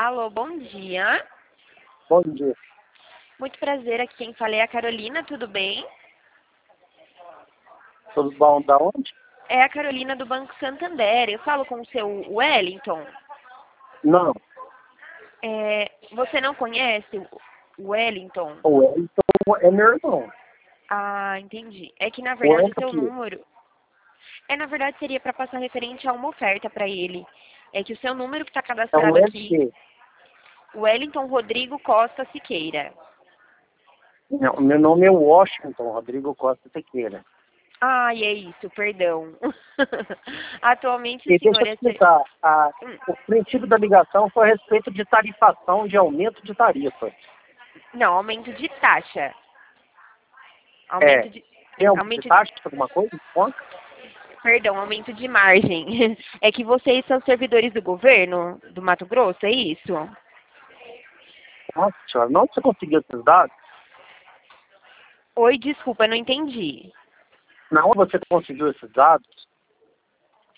Alô, bom dia. Bom dia. Muito prazer, aqui quem fala é a Carolina, tudo bem? Tudo bom? Da onde? É a Carolina do Banco Santander. Eu falo com o seu Wellington. Não. Você não conhece o Wellington? O Wellington é meu irmão. Ah, entendi. É que na O verdade o Wellington seu aqui. número. Na verdade seria para passar referente a uma oferta para ele. É que o seu número que está É o cadastrado aqui, LG. Wellington Rodrigo Costa Siqueira. Não, meu nome é Washington Rodrigo Costa Tequeira. Ah, e é isso, perdão. Atualmente o E deixa senhor eu te é. explicar. Hum, O princípio da ligação foi a respeito de tarifação, de aumento de tarifa. Não, aumento de taxa. É. Aumento de. Tem aumento de Aumento de. taxa, alguma coisa? Conta? Perdão, aumento de margem. É que vocês são servidores do governo do Mato Grosso, é isso? Nossa senhora, não você conseguiu esses dados? Oi, desculpa, não entendi. Não, você conseguiu esses dados?